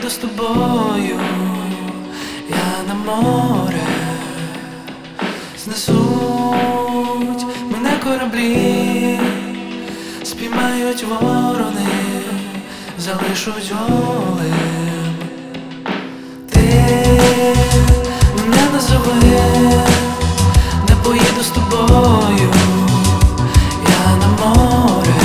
поїду з тобою, я на море, знесуть мене кораблі, спіймають ворони, залишуть голим. Ти мене назови, не поїду з тобою, я на море,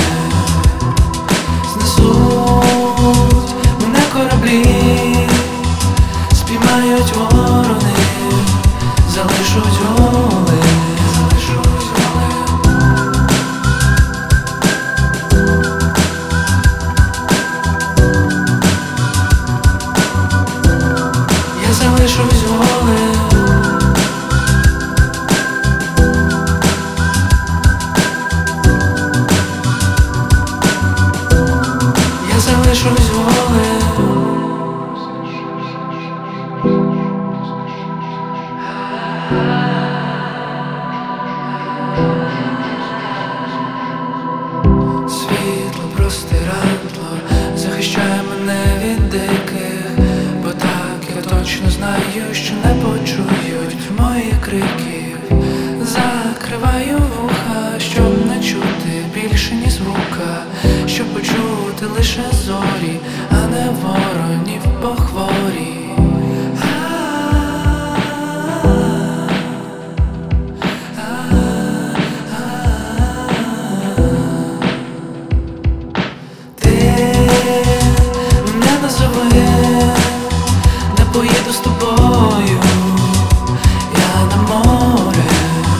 знесуть мене кораблі, спіймають ворони, залишуть голим. Я залишусь голим. Я залишусь голим. Світло простирадло захищає мене від диких, бо так я точно знаю, що не почують моїх криків. Закриваю вуха, щоб не чути більше ні звука, щоб почути лише зорі, а не воронів по хворі. Мене назови, не поїду з тобою, я на море,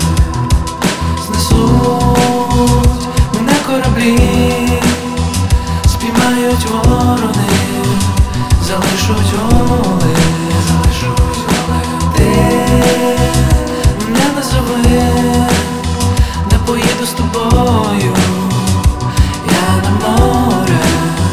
знесуть мене кораблі, спіймають ворони, залишуть голим. Ти мене назови, не поїду з тобою, я на море,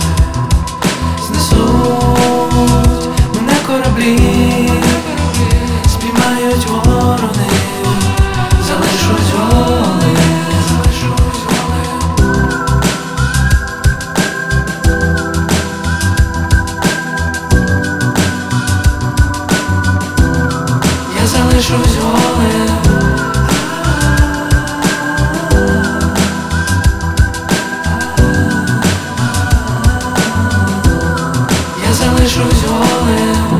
знесуть мене кораблі, спіймають ворони, залишуть голим. Я залишусь голим. Я залишусь голим.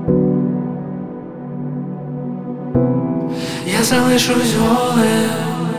Я залишусь голим.